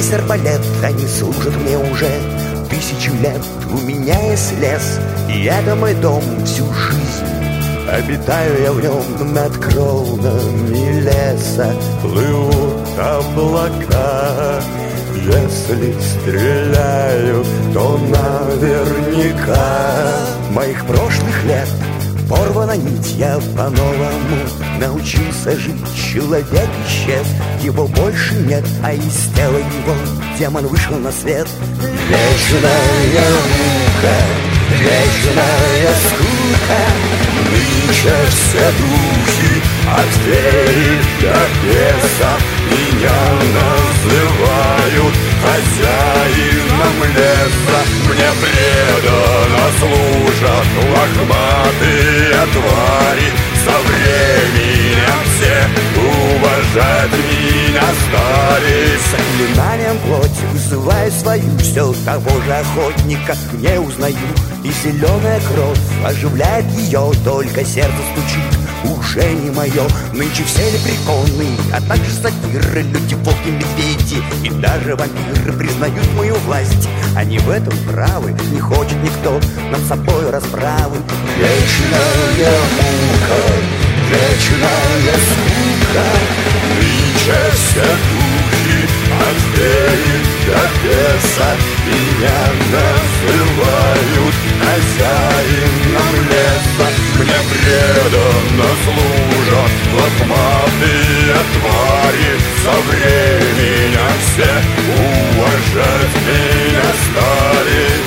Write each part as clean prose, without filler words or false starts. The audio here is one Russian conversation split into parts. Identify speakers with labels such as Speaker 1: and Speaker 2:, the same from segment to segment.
Speaker 1: здесь арбалет, они служат мне уже 1000 лет. У меня есть лес, и это мой дом всю жизнь. Обитаю я в нем над кронами леса, плывут облака. Если стреляю, то наверняка. Моих прошлых лет порвана нить, я по-новому научился жить. Человек исчез, его больше нет, а из тела его демон вышел на свет. Вечная мука, вечная скука, нынче все духи от феи до беса меня называют хозяином леса. Мне преданно служат лохматые твари. Со временем все уважать меня стали. Заклинанием плоти вызываю свою, все того же охотника не узнаю. И зеленая кровь оживляет ее, только сердце стучит, уже не мое. Нынче все лепреконы, а также сатиры, люди, волки, медведи и даже вампиры признают мою власть. Они в этом правы, не хочет никто над собой расправы. Вечная мука, вечная скука, нынче все духи от феи до беса меня называют хозяином леса. Мне преданно служат лохматые твари. Со временем все уважать меня стали.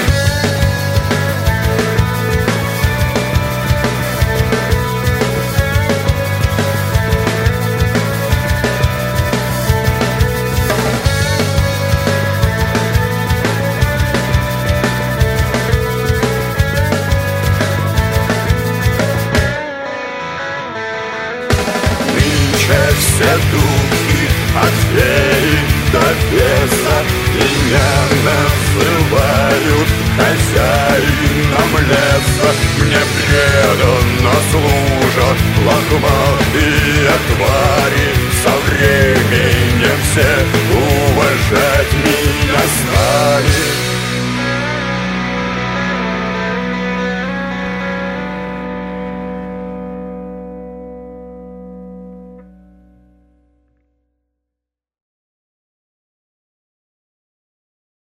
Speaker 1: Все духи от феи до беса меня называют хозяином леса.